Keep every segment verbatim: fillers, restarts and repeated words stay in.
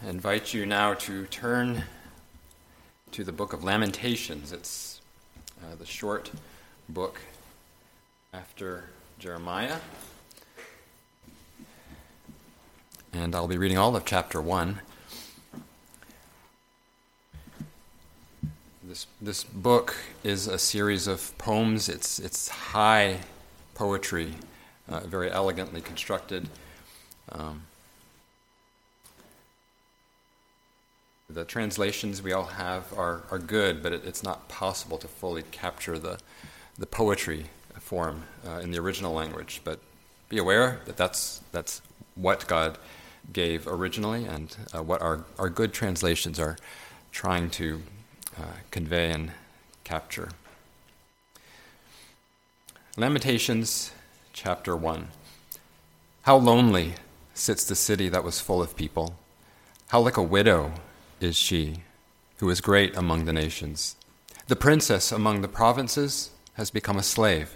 invite you now to turn to the book of Lamentations. It's uh, the short book after Jeremiah. And I'll be reading all of chapter one. This this book is a series of poems. It's it's high poetry, uh, very elegantly constructed. Um, the translations we all have are, are good, but it, it's not possible to fully capture the the poetry form uh, in the original language. But be aware that that's that's what God gave originally, and uh, what our, our good translations are trying to uh, convey and capture. Lamentations, chapter one. How lonely sits the city that was full of people. How like a widow is she, who is great among the nations. The princess among the provinces has become a slave.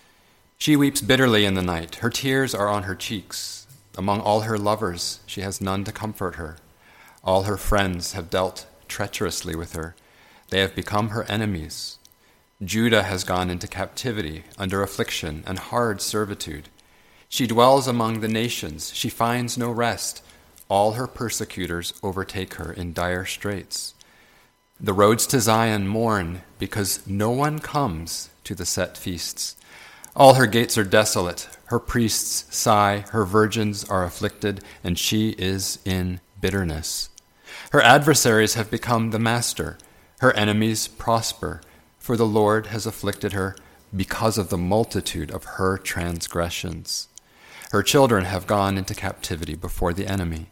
She weeps bitterly in the night. Her tears are on her cheeks. Among all her lovers, she has none to comfort her. All her friends have dealt treacherously with her. They have become her enemies. Judah has gone into captivity, under affliction and hard servitude. She dwells among the nations. She finds no rest. All her persecutors overtake her in dire straits. The roads to Zion mourn because no one comes to the set feasts. All her gates are desolate. Her priests sigh. Her virgins are afflicted, and she is in bitterness. Her adversaries have become the master. Her enemies prosper, for the Lord has afflicted her because of the multitude of her transgressions. Her children have gone into captivity before the enemy.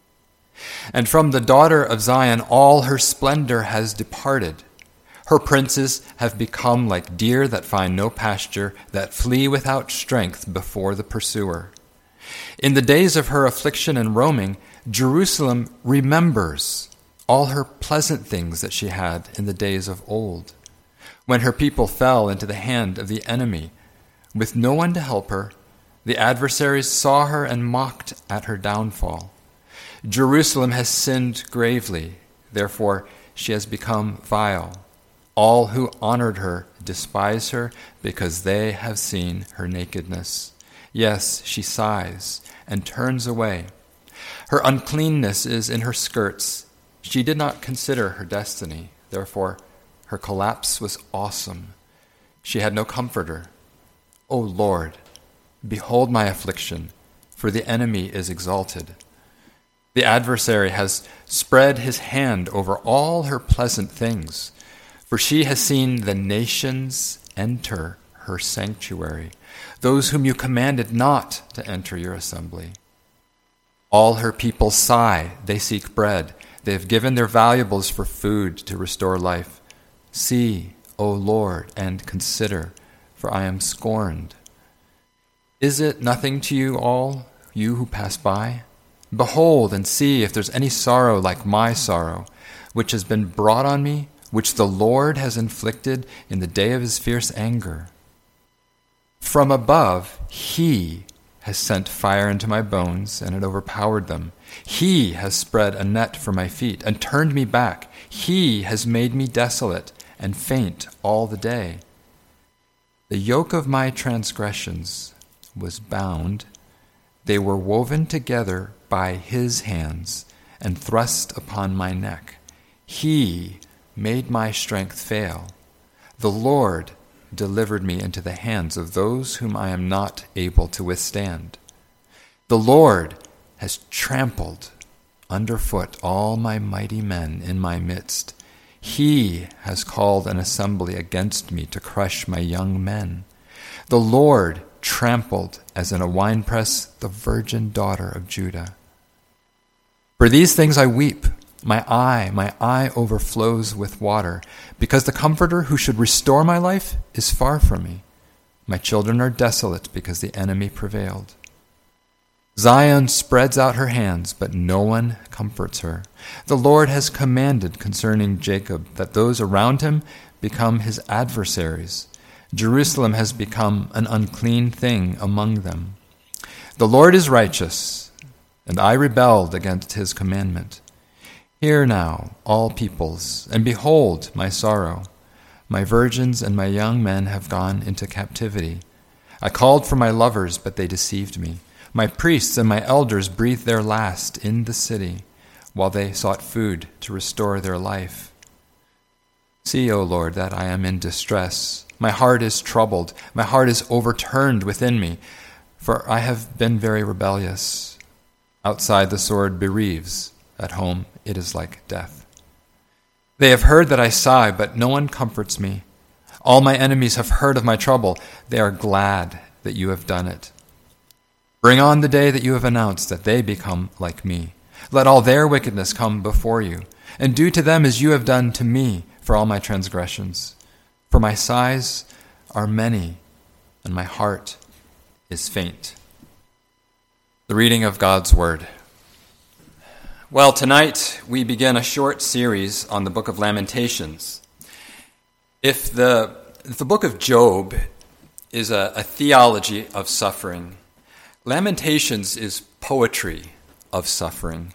And from the daughter of Zion all her splendor has departed. Her princes have become like deer that find no pasture, that flee without strength before the pursuer. In the days of her affliction and roaming, Jerusalem remembers all her pleasant things that she had in the days of old, when her people fell into the hand of the enemy. With no one to help her, the adversaries saw her and mocked at her downfall. Jerusalem has sinned gravely, therefore she has become vile. All who honored her despise her because they have seen her nakedness. Yes, she sighs and turns away. Her uncleanness is in her skirts. She did not consider her destiny, therefore her collapse was awesome. She had no comforter. O Lord, behold my affliction, for the enemy is exalted. The adversary has spread his hand over all her pleasant things, for she has seen the nations enter her sanctuary, those whom you commanded not to enter your assembly. All her people sigh, they seek bread. They have given their valuables for food to restore life. See, O Lord, and consider, for I am scorned. Is it nothing to you all, you who pass by? Behold and see if there's any sorrow like my sorrow, which has been brought on me, which the Lord has inflicted in the day of his fierce anger. From above, he has sent fire into my bones, and it overpowered them. He has spread a net for my feet, and turned me back. He has made me desolate and faint all the day. The yoke of my transgressions was bound. They were woven together by his hands, and thrust upon my neck. He made my strength fail. The Lord delivered me into the hands of those whom I am not able to withstand. The Lord has trampled underfoot all my mighty men in my midst. He has called an assembly against me to crush my young men. The Lord trampled as in a winepress the virgin daughter of Judah. For these things I weep. My eye, my eye overflows with water, because the Comforter who should restore my life is far from me. My children are desolate because the enemy prevailed. Zion spreads out her hands, but no one comforts her. The Lord has commanded concerning Jacob that those around him become his adversaries. Jerusalem has become an unclean thing among them. The Lord is righteous, and I rebelled against his commandment. Hear now, all peoples, and behold my sorrow. My virgins and my young men have gone into captivity. I called for my lovers, but they deceived me. My priests and my elders breathed their last in the city, while they sought food to restore their life. See, O Lord, that I am in distress. My heart is troubled. My heart is overturned within me, for I have been very rebellious. Outside the sword bereaves. At home it is like death. They have heard that I sigh, but no one comforts me. All my enemies have heard of my trouble. They are glad that you have done it. Bring on the day that you have announced, that they become like me. Let all their wickedness come before you, and do to them as you have done to me for all my transgressions. For my sighs are many, and my heart is faint. The reading of God's Word. Well, tonight we begin a short series on the book of Lamentations. If the, if the book of Job is a, a theology of suffering, Lamentations is poetry of suffering.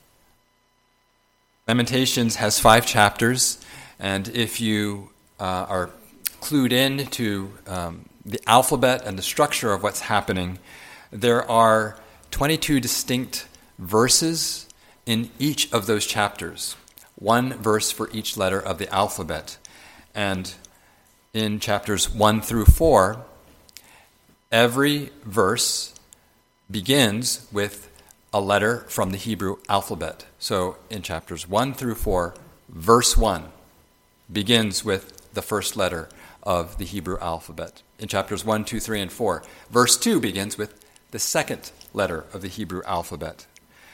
Lamentations has five chapters, and if you uh, are clued in to um, the alphabet and the structure of what's happening, there are twenty-two distinct verses in each of those chapters, one verse for each letter of the alphabet. And in chapters one through four, every verse begins with a letter from the Hebrew alphabet. So in chapters one through four, verse one begins with the first letter of the Hebrew alphabet. In chapters one, two, three, and four, verse two begins with the second letter of the Hebrew alphabet.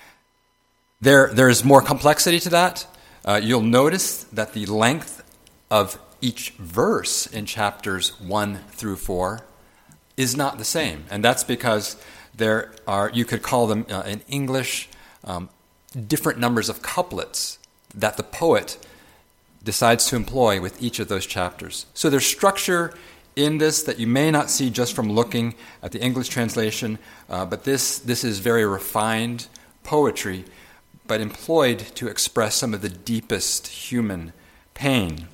There, there is more complexity to that. Uh, you'll notice that the length of each verse in chapters one through four is not the same. And that's because there are, you could call them uh, in English, um, different numbers of couplets that the poet decides to employ with each of those chapters. So there's structure in this that you may not see just from looking at the English translation, uh, but this, this is very refined poetry, but employed to express some of the deepest human pain.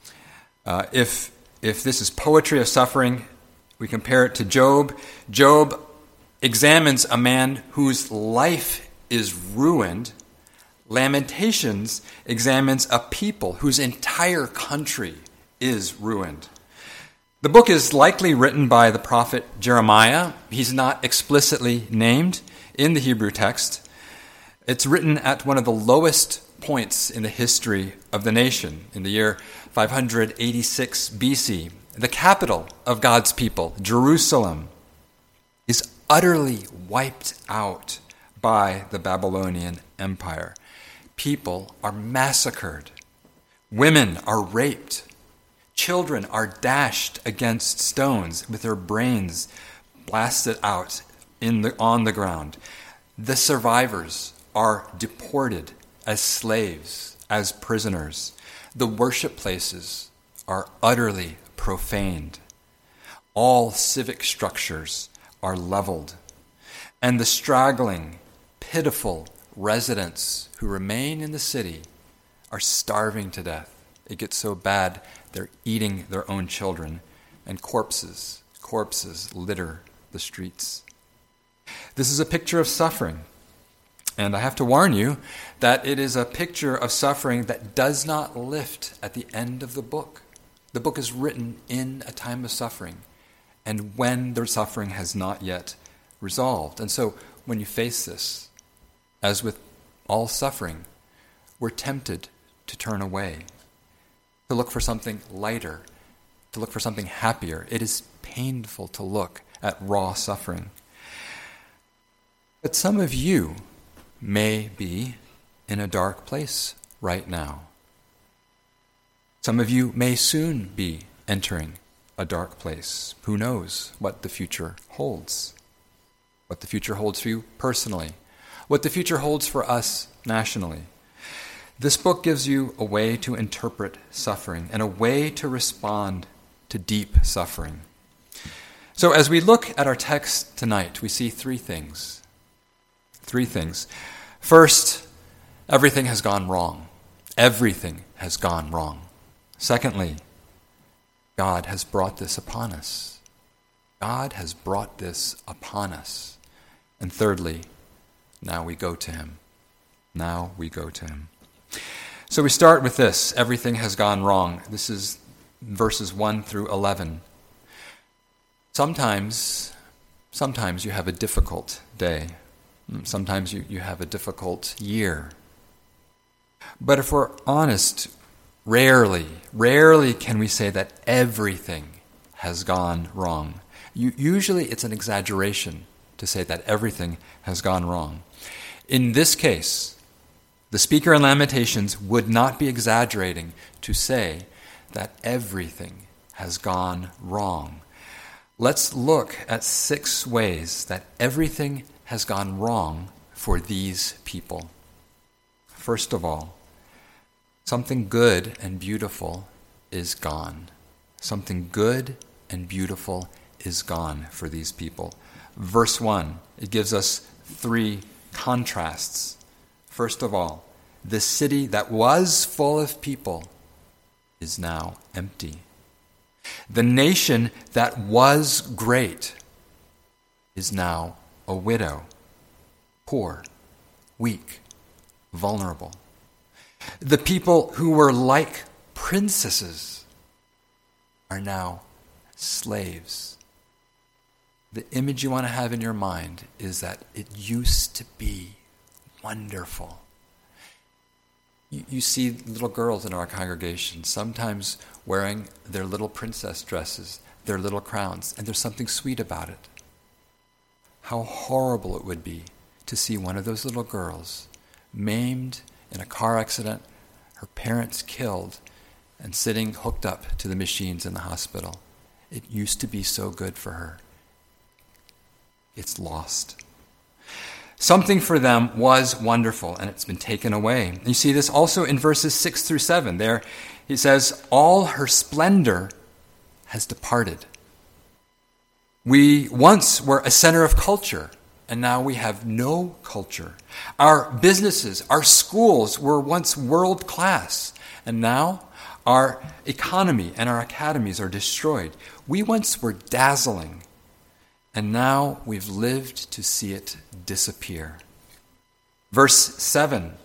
Uh, if, if this is poetry of suffering, we compare it to Job. Job examines a man whose life is ruined. Lamentations examines a people whose entire country is ruined. The book is likely written by the prophet Jeremiah. He's not explicitly named in the Hebrew text. It's written at one of the lowest points in the history of the nation, in the year five hundred eighty-six B C. The capital of God's people, Jerusalem, is utterly wiped out by the Babylonian Empire. People are massacred. Women are raped. Children are dashed against stones with their brains blasted out in the, on the ground. The survivors are deported as slaves, as prisoners. The worship places are utterly profaned. All civic structures are leveled. And the straggling, pitiful residents who remain in the city are starving to death. It gets so bad they're eating their own children, and corpses, corpses litter the streets. This is a picture of suffering. And I have to warn you that it is a picture of suffering that does not lift at the end of the book. The book is written in a time of suffering, and when the suffering has not yet resolved. And so when you face this, as with all suffering, we're tempted to turn away, to look for something lighter, to look for something happier. It is painful to look at raw suffering. But some of you may be in a dark place right now. Some of you may soon be entering a dark place. Who knows what the future holds? What the future holds for you personally? What the future holds for us nationally? This book gives you a way to interpret suffering and a way to respond to deep suffering. So as we look at our text tonight, we see three things. Three things. First, Everything has gone wrong. Everything has gone wrong. Secondly, God has brought this upon us. God has brought this upon us. And thirdly, now we go to him. Now we go to him. So we start with this. Everything has gone wrong. This is verses one through eleven. Sometimes, sometimes you have a difficult day. Sometimes you, you have a difficult year. But if we're honest, rarely, rarely can we say that everything has gone wrong. You, usually it's an exaggeration to say that everything has gone wrong. In this case, the speaker in Lamentations would not be exaggerating to say that everything has gone wrong. Let's look at six ways that everything has gone wrong for these people. First of all, something good and beautiful is gone. Something good and beautiful is gone for these people. Verse one, it gives us three contrasts. First of all, the city that was full of people is now empty. The nation that was great is now a widow, poor, weak, vulnerable. The people who were like princesses are now slaves. The image you want to have in your mind is that it used to be wonderful. You, you see little girls in our congregation sometimes wearing their little princess dresses, their little crowns, and there's something sweet about it. How horrible it would be to see one of those little girls maimed in a car accident, her parents killed, and sitting hooked up to the machines in the hospital. It used to be so good for her. It's lost. Something for them was wonderful, and it's been taken away. You see this also in verses six through seven. There he says, all her splendor has departed. We once were a center of culture, and now we have no culture. Our businesses, our schools were once world class, and now our economy and our academies are destroyed. We once were dazzling, and now we've lived to see it disappear. Verse seven,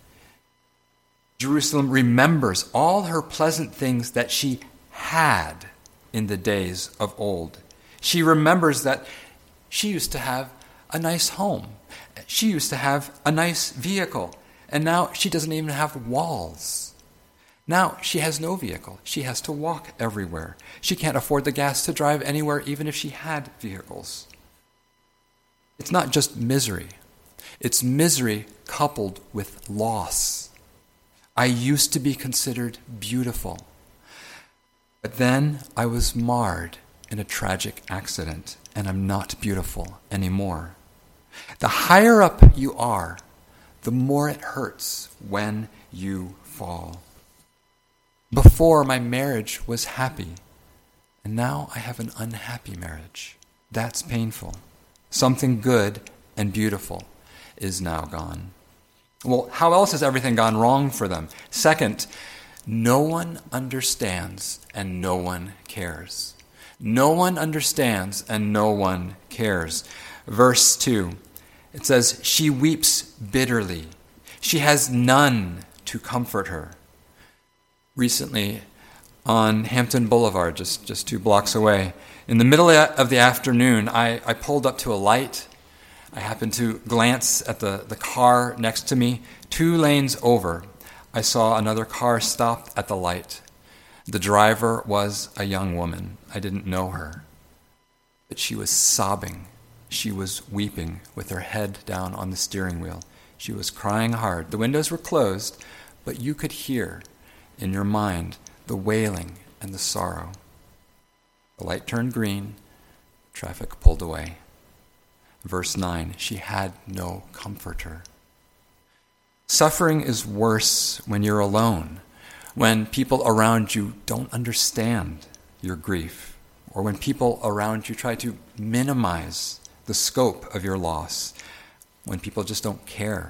Jerusalem remembers all her pleasant things that she had in the days of old. She remembers that she used to have a nice home. She used to have a nice vehicle. And now she doesn't even have walls. Now she has no vehicle. She has to walk everywhere. She can't afford the gas to drive anywhere, even if she had vehicles. It's not just misery. It's misery coupled with loss. I used to be considered beautiful, but then I was marred in a tragic accident, and I'm not beautiful anymore. The higher up you are, the more it hurts when you fall. Before, my marriage was happy, and now I have an unhappy marriage. That's painful. Something good and beautiful is now gone. Well, how else has everything gone wrong for them? Second, no one understands and no one cares. No one understands and no one cares. Verse two, it says, she weeps bitterly. She has none to comfort her. Recently, on Hampton Boulevard, just, just two blocks away, in the middle of the afternoon, I, I pulled up to a light. I happened to glance at the, the car next to me. Two lanes over, I saw another car stop at the light. The driver was a young woman. I didn't know her. But she was sobbing. She was weeping with her head down on the steering wheel. She was crying hard. The windows were closed, but you could hear in your mind the wailing and the sorrow. The light turned green. Traffic pulled away. Verse nine, she had no comforter. Suffering is worse when you're alone, when people around you don't understand your grief, or when people around you try to minimize the scope of your loss, when people just don't care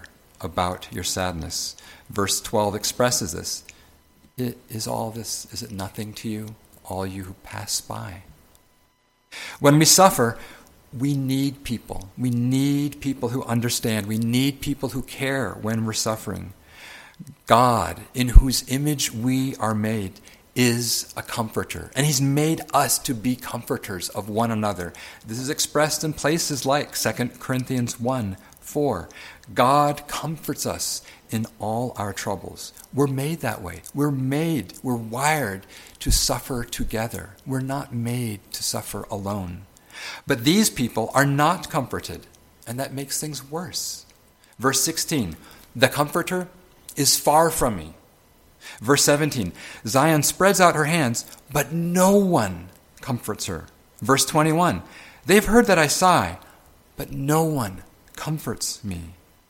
about your sadness. Verse twelve expresses this. It, is all this, is it nothing to you, all you who pass by? When we suffer, we need people. We need people who understand. We need people who care when we're suffering. God, in whose image we are made, is a comforter. And he's made us to be comforters of one another. This is expressed in places like Second Corinthians one four. God comforts us in all our troubles. We're made that way. We're made, we're wired to suffer together. We're not made to suffer alone. But these people are not comforted, and that makes things worse. Verse sixteen, the comforter is far from me. Verse seventeen, Zion spreads out her hands, but no one comforts her. Verse twenty-one, they've heard that I sigh, but no one comforts me.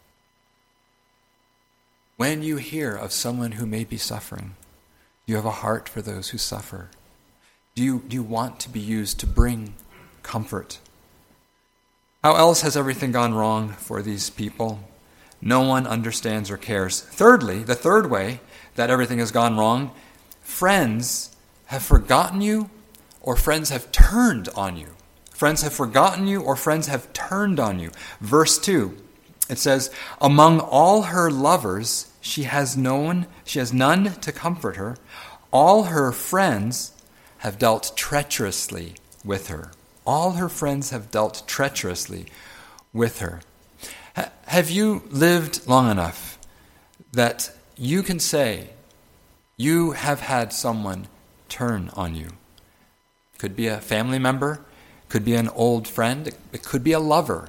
When you hear of someone who may be suffering, do you have a heart for those who suffer? Do you, do you want to be used to bring comfort? How else has everything gone wrong for these people? No one understands or cares. Thirdly, the third way that everything has gone wrong, friends have forgotten you or friends have turned on you. Friends have forgotten you or friends have turned on you. Verse two, it says, among all her lovers, she has known, she has none to comfort her. All her friends have dealt treacherously with her. All her friends have dealt treacherously with her. H- have you lived long enough that you can say you have had someone turn on you? Could be a family member, could be an old friend, it, it could be a lover.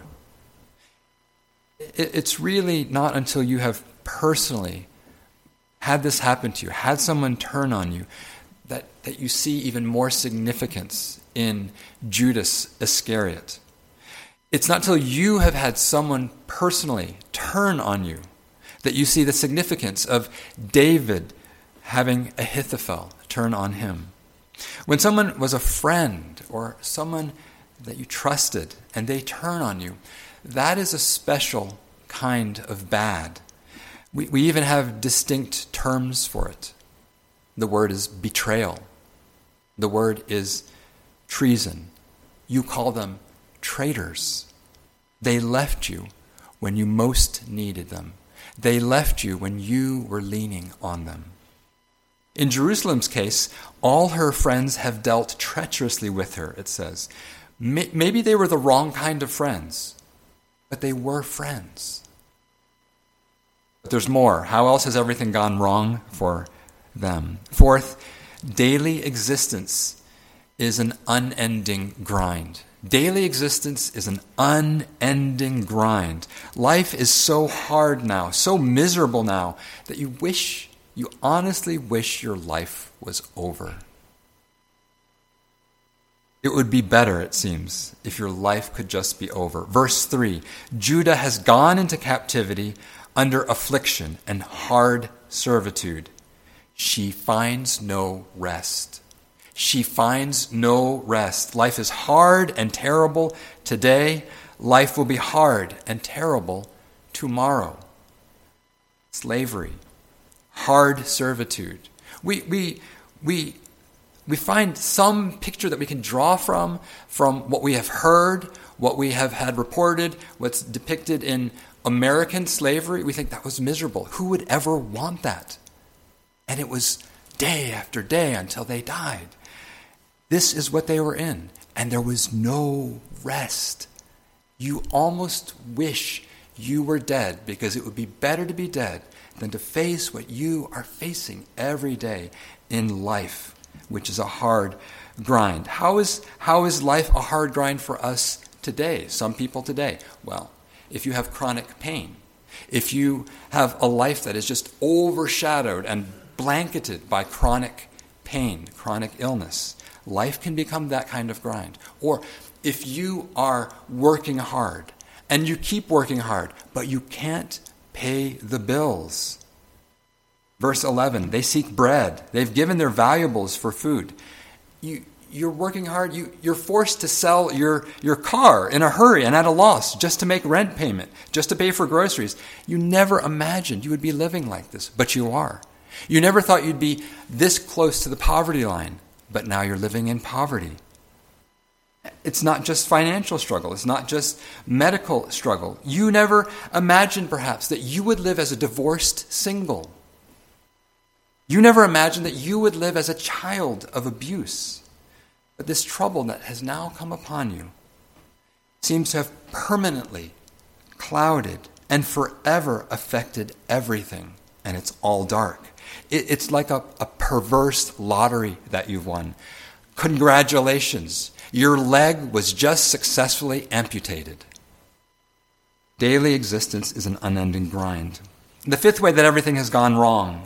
It, it's really not until you have personally had this happen to you, had someone turn on you, that, that you see even more significance in Judas Iscariot. It's not till you have had someone personally turn on you that you see the significance of David having Ahithophel turn on him. When someone was a friend or someone that you trusted and they turn on you, that is a special kind of bad. We, we even have distinct terms for it. The word is betrayal. The word is treason. You call them traitors. They left you when you most needed them. They left you when you were leaning on them. In Jerusalem's case, all her friends have dealt treacherously with her, it says. Maybe they were the wrong kind of friends, but they were friends. But there's more. How else has everything gone wrong for them? Fourth, daily existence is an unending grind. Daily existence is an unending grind. Life is so hard now, so miserable now, that you wish, you honestly wish your life was over. It would be better, it seems, if your life could just be over. Verse three, Judah has gone into captivity under affliction and hard servitude. She finds no rest. She finds no rest. Life is hard and terrible today. Life will be hard and terrible tomorrow. Slavery, hard servitude. We we we we find some picture that we can draw from from what we have heard, what we have had reported, what's depicted in American slavery. We think that was miserable. Who would ever want that? And it was day after day until they died. This is what they were in, and there was no rest. You almost wish you were dead, because it would be better to be dead than to face what you are facing every day in life, which is a hard grind. How is, how is life a hard grind for us today, some people today? Well, if you have chronic pain, if you have a life that is just overshadowed and blanketed by chronic pain, chronic illness, life can become that kind of grind. Or if you are working hard and you keep working hard, but you can't pay the bills. Verse eleven, they seek bread. They've given their valuables for food. You you're working hard. You, you're forced to sell your, your car in a hurry and at a loss just to make rent payment, just to pay for groceries. You never imagined you would be living like this, but you are. You never thought you'd be this close to the poverty line, but now you're living in poverty. It's not just financial struggle. It's not just medical struggle. You never imagined, perhaps, that you would live as a divorced single. You never imagined that you would live as a child of abuse. But this trouble that has now come upon you seems to have permanently clouded and forever affected everything, and it's all dark. It, it's like a, a perverse lottery that you've won. Congratulations, your leg was just successfully amputated. Daily existence is an unending grind. The fifth way that everything has gone wrong: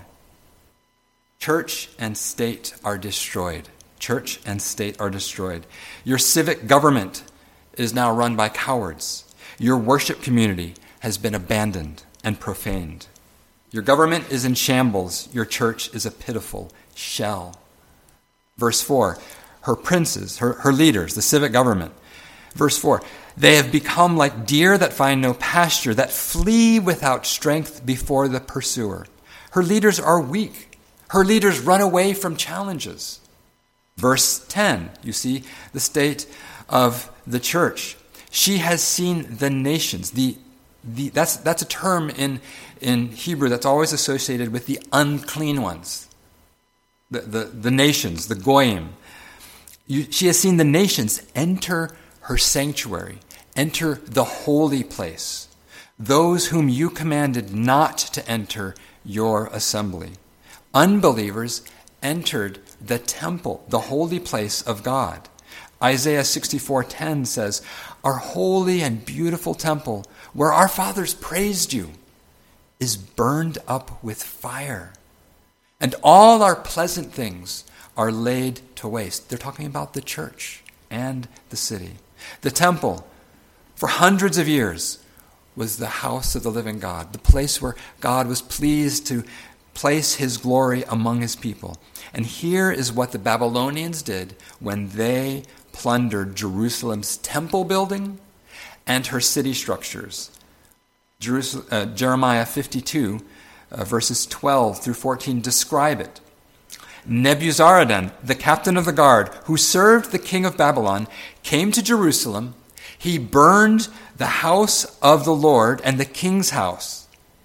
church and state are destroyed. Church and state are destroyed. Your civic government is now run by cowards. Your worship community has been abandoned and profaned. Your government is in shambles. Your church is a pitiful shell. Verse four, her princes, her, her leaders, the civic government. Verse four, they have become like deer that find no pasture, that flee without strength before the pursuer. Her leaders are weak. Her leaders run away from challenges. Verse ten, you see the state of the church. She has seen the nations. The, the, that's, that's a term in, in Hebrew that's always associated with the unclean ones. The, the, the nations, the goyim. You, she has seen the nations enter her sanctuary, enter the holy place, those whom you commanded not to enter your assembly. Unbelievers entered the temple, the holy place of God. Isaiah sixty-four ten says, "Our holy and beautiful temple, where our fathers praised you, is burned up with fire, and all our pleasant things are laid to waste." They're talking about the church and the city. The temple, for hundreds of years, was the house of the living God, the place where God was pleased to place his glory among his people. And here is what the Babylonians did when they plundered Jerusalem's temple building and her city structures. Jerusalem, uh, Jeremiah fifty-two, uh, verses twelve through fourteen describe it. Nebuzaradan, the captain of the guard, who served the king of Babylon, came to Jerusalem. He burned the house of the Lord and the king's house.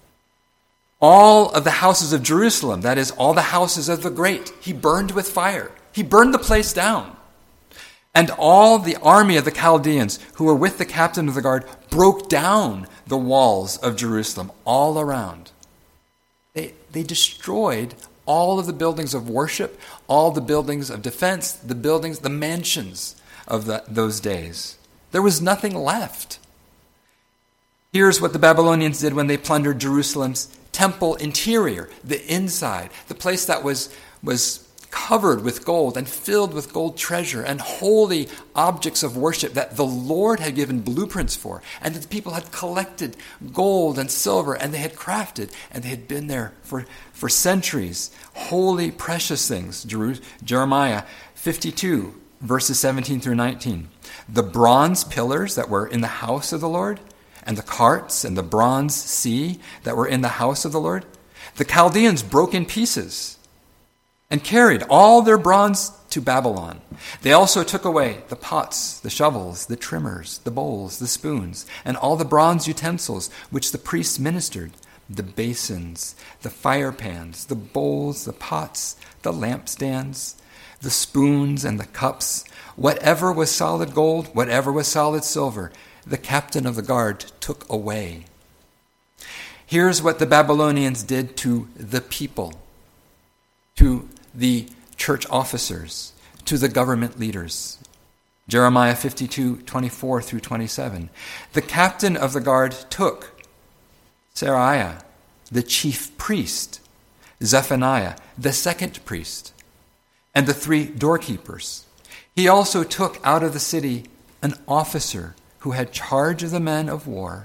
All of the houses of Jerusalem, that is, all the houses of the great, he burned with fire. He burned the place down. And all the army of the Chaldeans who were with the captain of the guard broke down the walls of Jerusalem all around. They, they destroyed all of the buildings of worship, all the buildings of defense, the buildings, the mansions of the, those days. There was nothing left. Here's what the Babylonians did when they plundered Jerusalem's temple interior, the inside, the place that was, was covered with gold and filled with gold treasure and holy objects of worship that the Lord had given blueprints for, and that the people had collected gold and silver, and they had crafted, and they had been there for, for centuries. Holy, precious things. Jer- Jeremiah fifty-two, verses seventeen through nineteen. The bronze pillars that were in the house of the Lord, and the carts and the bronze sea that were in the house of the Lord, the Chaldeans broke in pieces and carried all their bronze to Babylon. They also took away the pots, the shovels, the trimmers, the bowls, the spoons, and all the bronze utensils which the priests ministered, the basins, the fire pans, the bowls, the pots, the lampstands, the spoons and the cups, whatever was solid gold, whatever was solid silver, the captain of the guard took away. Here's what the Babylonians did to the people, to the church officers, to the government leaders. Jeremiah fifty-two, twenty-four through twenty-seven. The captain of the guard took Seraiah, the chief priest, Zephaniah, the second priest, and the three doorkeepers. He also took out of the city an officer who had charge of the men of war,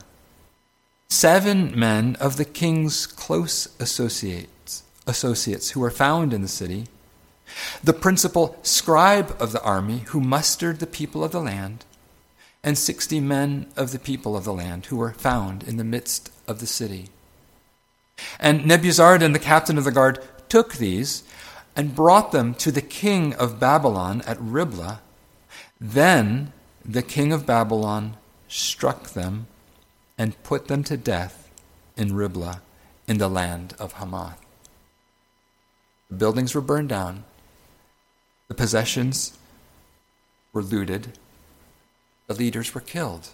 seven men of the king's close associates, associates who were found in the city, the principal scribe of the army who mustered the people of the land, and sixty men of the people of the land who were found in the midst of the city. And Nebuzaradan, the captain of the guard, took these and brought them to the king of Babylon at Riblah. Then the king of Babylon struck them and put them to death in Riblah in the land of Hamath. The buildings were burned down. The possessions were looted. The leaders were killed.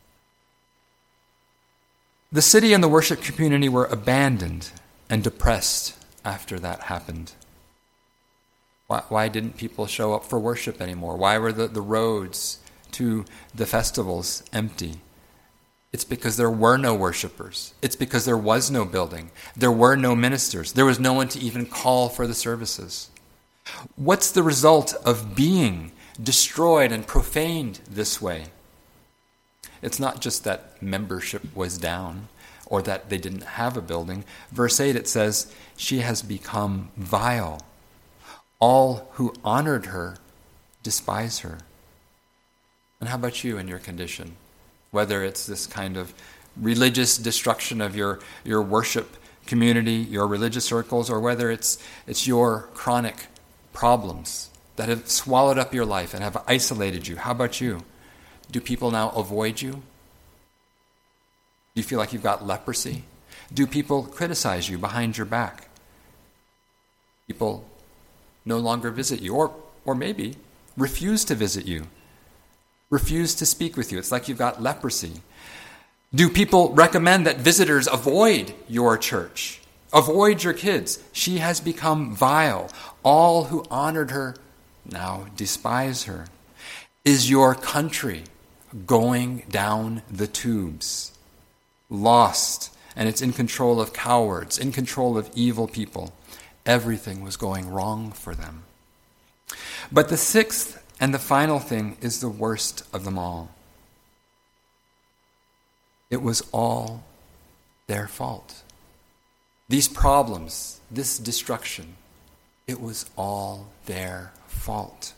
The city and the worship community were abandoned and depressed after that happened. Why, why didn't people show up for worship anymore? Why were the, the roads to the festivals empty? It's because there were no worshipers. It's because there was no building. There were no ministers. There was no one to even call for the services. What's the result of being destroyed and profaned this way? It's not just that membership was down or that they didn't have a building. Verse eight, it says, she has become vile. All who honored her despise her. And how about you and your condition? Whether it's this kind of religious destruction of your, your worship community, your religious circles, or whether it's it's your chronic problems that have swallowed up your life and have isolated you. How about you? Do people now avoid you? Do you feel like you've got leprosy? Do people criticize you behind your back? People no longer visit you, or or maybe refuse to visit you, refuse to speak with you. It's like you've got leprosy. Do people recommend that visitors avoid your church, avoid your kids? She has become vile. All who honored her now despise her. Is your country going down the tubes, lost, and it's in control of cowards, in control of evil people? Everything was going wrong for them. But the sixth and the final thing is the worst of them all. It was all their fault. These problems, this destruction, it was all their fault.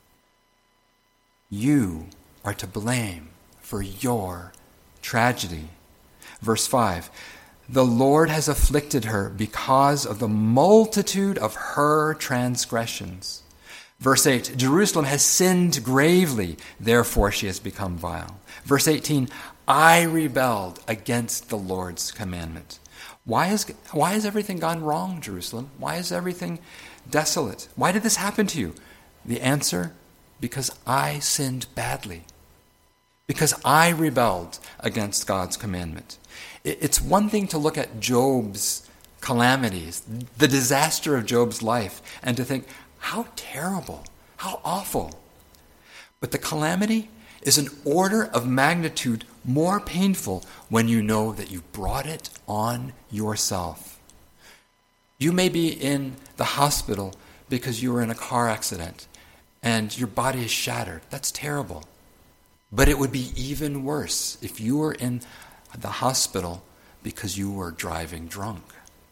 You are to blame for your tragedy. Verse five, the Lord has afflicted her because of the multitude of her transgressions. Verse eight, Jerusalem has sinned gravely, therefore she has become vile. Verse eighteen, I rebelled against the Lord's commandment. Why has, why has everything gone wrong, Jerusalem? Why is everything desolate? Why did this happen to you? The answer, because I sinned badly. Because I rebelled against God's commandment. It's one thing to look at Job's calamities, the disaster of Job's life, and to think, how terrible, how awful. But the calamity is an order of magnitude more painful when you know that you brought it on yourself. You may be in the hospital because you were in a car accident and your body is shattered. That's terrible. But it would be even worse if you were in the hospital because you were driving drunk.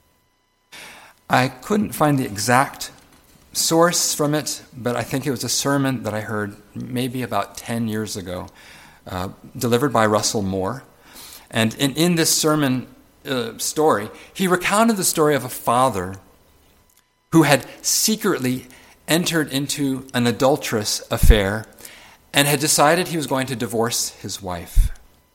I couldn't find the exact source from it, but I think it was a sermon that I heard maybe about ten years ago, uh, delivered by Russell Moore. And in, in this sermon uh, story, he recounted the story of a father who had secretly entered into an adulterous affair and had decided he was going to divorce his wife.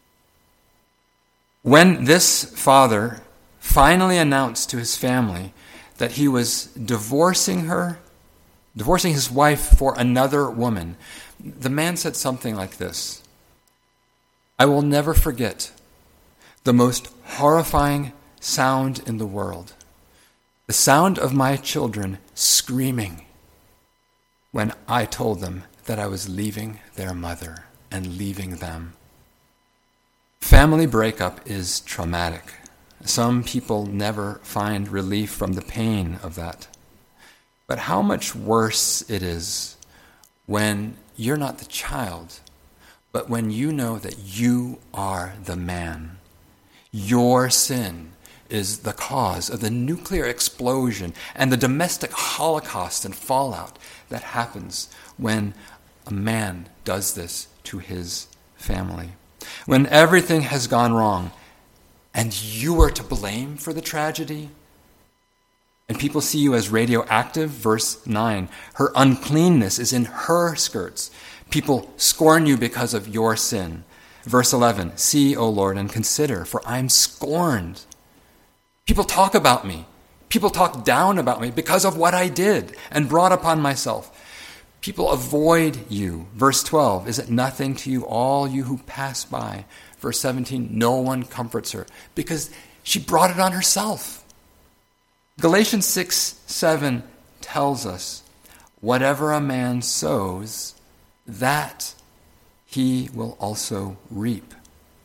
When this father finally announced to his family that he was divorcing her, divorcing his wife for another woman, the man said something like this: I will never forget the most horrifying sound in the world, the sound of my children screaming when I told them that I was leaving their mother and leaving them. Family breakup is traumatic. Some people never find relief from the pain of that. But how much worse it is when you're not the child, but when you know that you are the man. Your sin, is the cause of the nuclear explosion and the domestic holocaust and fallout that happens when a man does this to his family. When everything has gone wrong and you are to blame for the tragedy, and people see you as radioactive, verse nine, her uncleanness is in her skirts. People scorn you because of your sin. Verse eleven, see, O Lord, and consider, for I am scorned. People talk about me. People talk down about me because of what I did and brought upon myself. People avoid you. Verse twelve, is it nothing to you, all you who pass by? Verse seventeen, no one comforts her because she brought it on herself. Galatians six seven tells us, whatever a man sows, that he will also reap.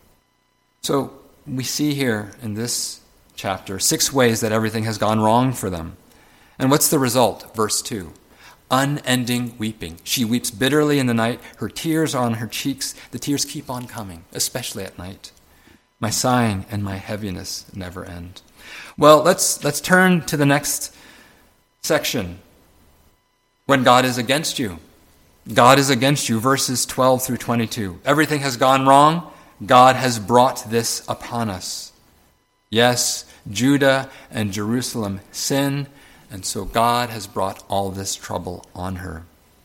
So we see here in this chapter six ways that everything has gone wrong for them. And what's the result? Verse two, unending weeping. She weeps bitterly in the night. Her tears are on her cheeks. The tears keep on coming, especially at night. My sighing and my heaviness never end. Well, let's let's turn to the next section. When God is against you. God is against you, verses twelve through twenty-two. Everything has gone wrong. God has brought this upon us. Yes, Judah and Jerusalem sin, and so God has brought all this trouble on her.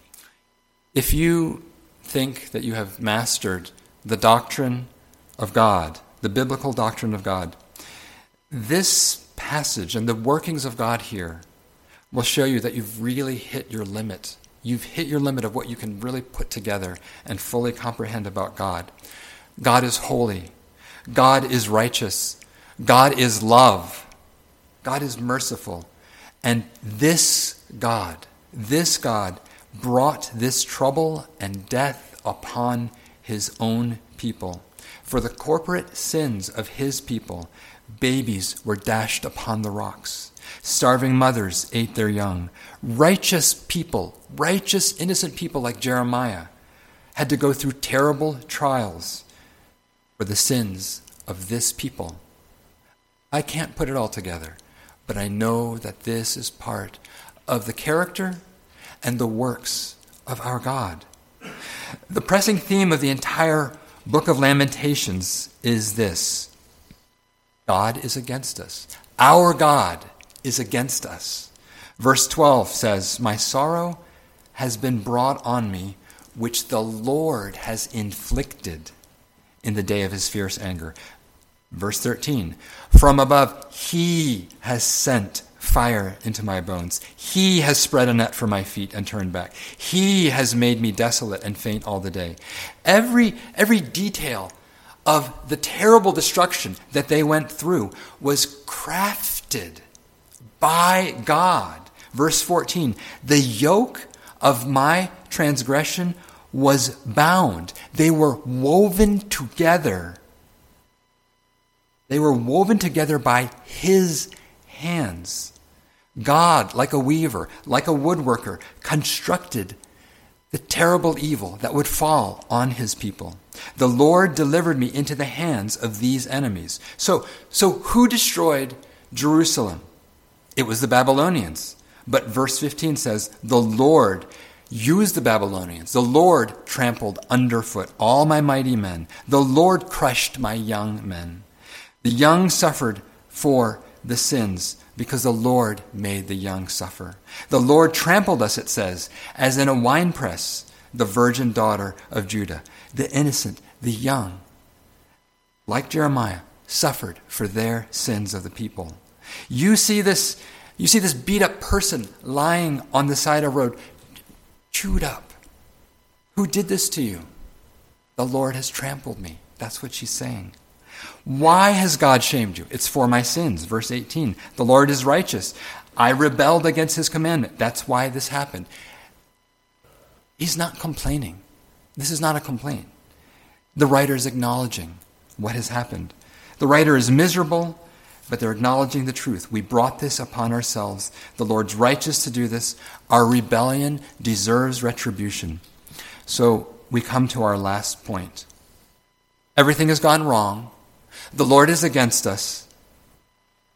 If you think that you have mastered the doctrine of God, the biblical doctrine of God, this passage and the workings of God here will show you that you've really hit your limit. You've hit your limit of what you can really put together and fully comprehend about God. God is holy. God is righteous. God is love. God is merciful. And this God, this God brought this trouble and death upon his own people. For the corporate sins of his people, babies were dashed upon the rocks. Starving mothers ate their young. Righteous people, righteous, innocent people like Jeremiah had to go through terrible trials for the sins of this people. I can't put it all together, but I know that this is part of the character and the works of our God. The pressing theme of the entire book of Lamentations is this: God is against us. Our God is against us. Verse twelve says, my sorrow has been brought on me, which the Lord has inflicted in the day of his fierce anger. Verse thirteen, from above he has sent fire into my bones. He has spread a net for my feet and turned back. He has made me desolate and faint all the day. Every, every detail of the terrible destruction that they went through was crafted by God. Verse fourteen, the yoke of my transgression was bound. They were woven together. They were woven together by his hands. God, like a weaver, like a woodworker, constructed the terrible evil that would fall on his people. The Lord delivered me into the hands of these enemies. So, so who destroyed Jerusalem? It was the Babylonians. But verse fifteen says, the Lord used the Babylonians. The Lord trampled underfoot all my mighty men. The Lord crushed my young men. The young suffered for the sins because the Lord made the young suffer. The Lord trampled us, it says, as in a winepress, the virgin daughter of Judah. The innocent, the young, like Jeremiah, suffered for their sins of the people. You see this, you see this beat up person lying on the side of the road, chewed up. Who did this to you? The Lord has trampled me. That's what she's saying. Why has God shamed you? It's for my sins. Verse eighteen, the Lord is righteous. I rebelled against his commandment. That's why this happened. He's not complaining. This is not a complaint. The writer is acknowledging what has happened. The writer is miserable, but they're acknowledging the truth. We brought this upon ourselves. The Lord's righteous to do this. Our rebellion deserves retribution. So we come to our last point. Everything has gone wrong. The Lord is against us.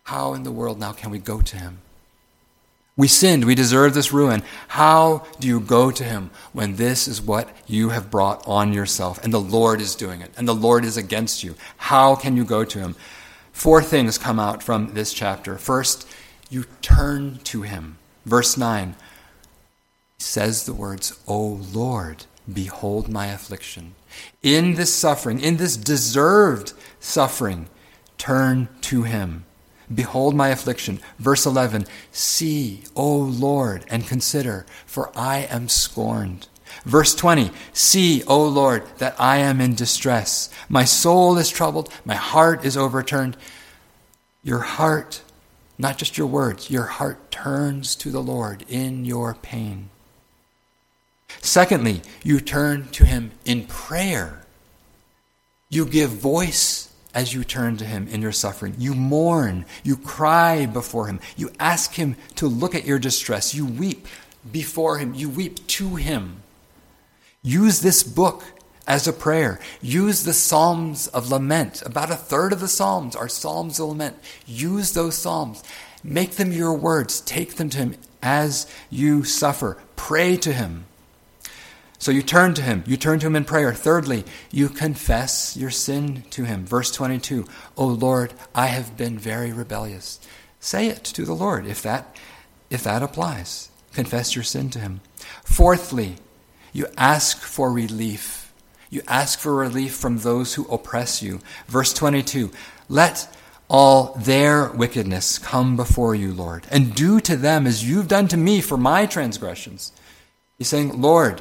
How in the world now can we go to him? We sinned. We deserve this ruin. How do you go to him when this is what you have brought on yourself and the Lord is doing it and the Lord is against you? How can you go to him? Four things come out from this chapter. First, you turn to him. Verse nine says the words, O Lord, behold my affliction. In this suffering, in this deserved suffering, turn to him. Behold my affliction. Verse eleven, see, O Lord, and consider, for I am scorned. Verse twenty, see, O Lord, that I am in distress. My soul is troubled, my heart is overturned. Your heart, not just your words, your heart turns to the Lord in your pain. Secondly, you turn to him in prayer. You give voice as you turn to him in your suffering. You mourn. You cry before him. You ask him to look at your distress. You weep before him. You weep to him. Use this book as a prayer. Use the Psalms of Lament. About a third of the Psalms are Psalms of Lament. Use those Psalms. Make them your words. Take them to him as you suffer. Pray to him. So you turn to him. You turn to him in prayer. Thirdly, you confess your sin to him. Verse twenty-two, O Lord, I have been very rebellious. Say it to the Lord if that, if that applies. Confess your sin to him. Fourthly, you ask for relief. You ask for relief from those who oppress you. Verse twenty-two, let all their wickedness come before you, Lord, and do to them as you've done to me for my transgressions. He's saying, Lord,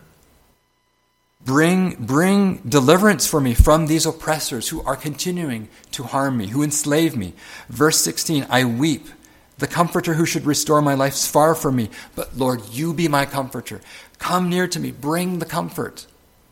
Bring, bring deliverance for me from these oppressors who are continuing to harm me, who enslave me. Verse sixteen, I weep. The comforter who should restore my life is far from me. But Lord, you be my comforter. Come near to me. Bring the comfort.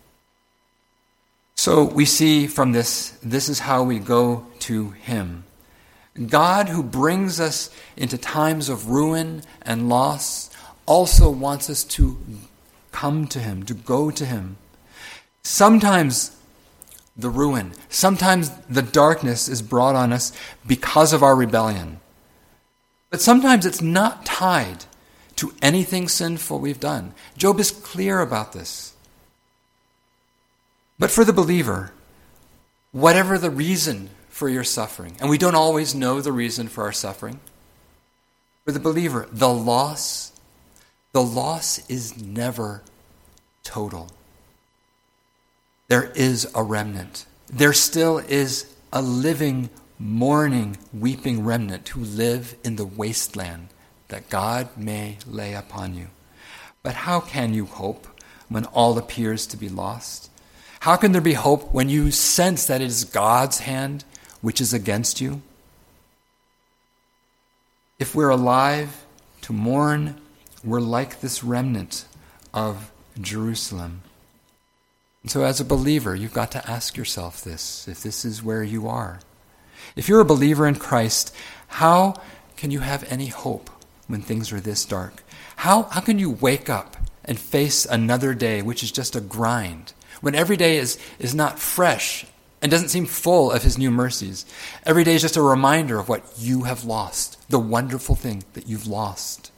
So we see from this, this is how we go to him. God, who brings us into times of ruin and loss, also wants us to come to him, to go to him. Sometimes the ruin, sometimes the darkness is brought on us because of our rebellion. But sometimes it's not tied to anything sinful we've done. Job is clear about this. But for the believer, whatever the reason for your suffering, and we don't always know the reason for our suffering, for the believer, the loss, the loss is never total. There is a remnant. There still is a living, mourning, weeping remnant who live in the wasteland that God may lay upon you. But how can you hope when all appears to be lost? How can there be hope when you sense that it is God's hand which is against you? If we're alive to mourn, we're like this remnant of Jerusalem. And so as a believer, you've got to ask yourself this, if this is where you are. If you're a believer in Christ, how can you have any hope when things are this dark? How, how can you wake up and face another day which is just a grind, when every day is, is not fresh and doesn't seem full of his new mercies? Every day is just a reminder of what you have lost, the wonderful thing that you've lost.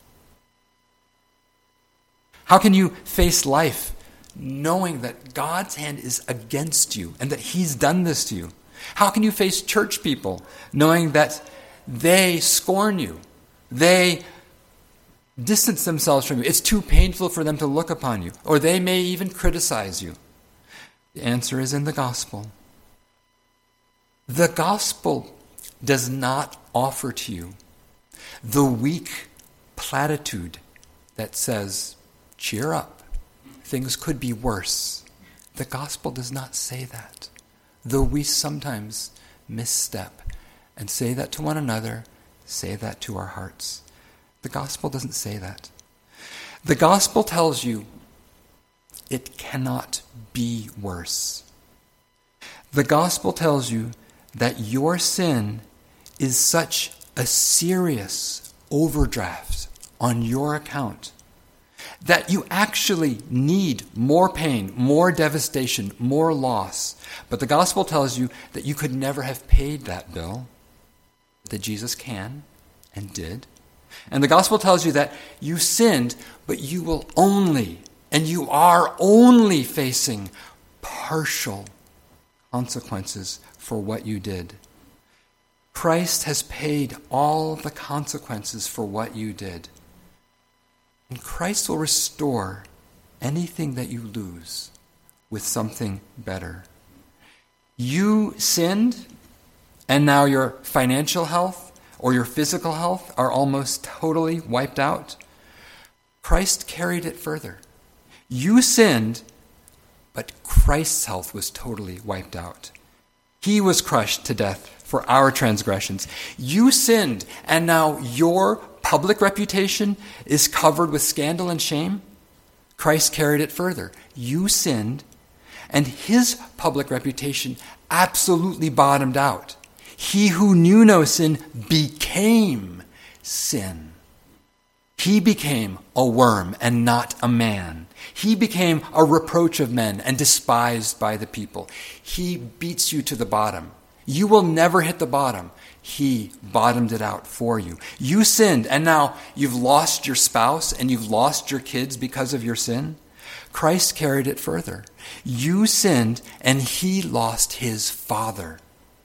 How can you face life knowing that God's hand is against you and that he's done this to you? How can you face church people knowing that they scorn you? They distance themselves from you. It's too painful for them to look upon you, or they may even criticize you. The answer is in the gospel. The gospel does not offer to you the weak platitude that says, cheer up. Things could be worse. The gospel does not say that, though we sometimes misstep and say that to one another, say that to our hearts. The gospel doesn't say that. The gospel tells you it cannot be worse. The gospel tells you that your sin is such a serious overdraft on your account that you actually need more pain, more devastation, more loss. But the gospel tells you that you could never have paid that bill. that Jesus can and did. And the gospel tells you that you sinned, but you will only, and you are only facing partial consequences for what you did. Christ has paid all the consequences for what you did. And Christ will restore anything that you lose with something better. You sinned, and now your financial health or your physical health are almost totally wiped out. Christ carried it further. You sinned, but Christ's health was totally wiped out. He was crushed to death for our transgressions. You sinned, and now your public reputation is covered with scandal and shame. Christ carried it further. You sinned, and his public reputation absolutely bottomed out. He who knew no sin became sin. He became a worm and not a man. He became a reproach of men and despised by the people. He beats you to the bottom. You will never hit the bottom. He bottomed it out for you. You sinned, and now you've lost your spouse and you've lost your kids because of your sin. Christ carried it further. You sinned, and he lost his father.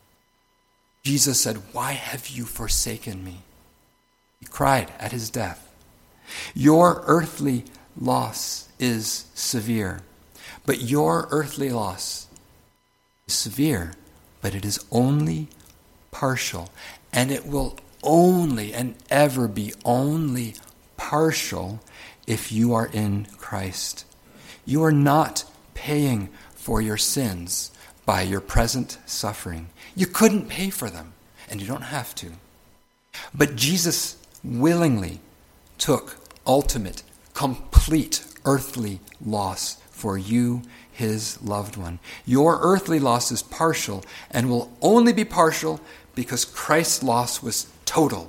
Jesus said, "Why have you forsaken me?" He cried at his death. Your earthly loss is severe, but your earthly loss is severe, but it is only partial, and it will only and ever be only partial if you are in Christ. You are not paying for your sins by your present suffering. You couldn't pay for them, and you don't have to. But Jesus willingly took ultimate, complete earthly loss for you, his loved one. Your earthly loss is partial and will only be partial because Christ's loss was total.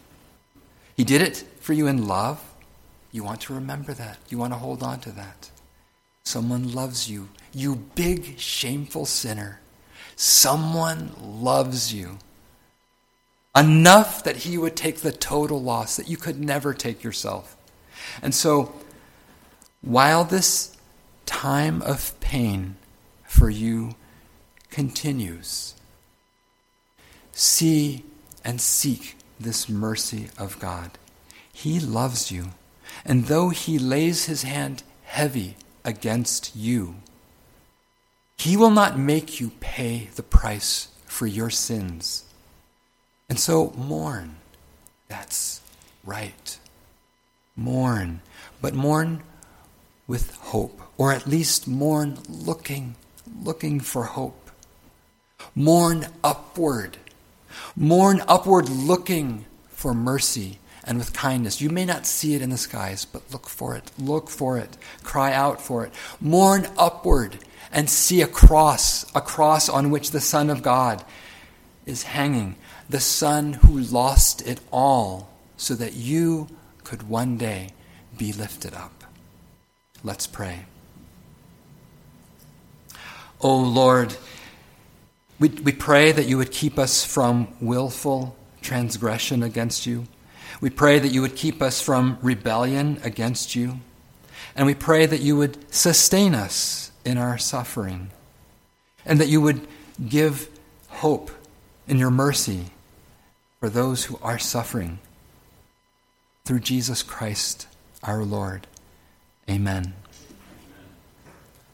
He did it for you in love. You want to remember that. You want to hold on to that. Someone loves you. You big, shameful sinner. Someone loves you enough that he would take the total loss that you could never take yourself. And so, while this time of pain for you continues, see and seek this mercy of God. He loves you, and though he lays his hand heavy against you, he will not make you pay the price for your sins. And so mourn. That's right. Mourn. But mourn with hope, or at least mourn looking, looking for hope. Mourn upward. Mourn upward looking for mercy and with kindness. You may not see it in the skies, but look for it. Look for it. Cry out for it. Mourn upward and see a cross, a cross on which the Son of God is hanging, the Son who lost it all so that you could one day be lifted up. Let's pray. O Lord, we, we pray that you would keep us from willful transgression against you. We pray that you would keep us from rebellion against you. And we pray that you would sustain us in our suffering, and that you would give hope in your mercy for those who are suffering. Through Jesus Christ, our Lord. Amen.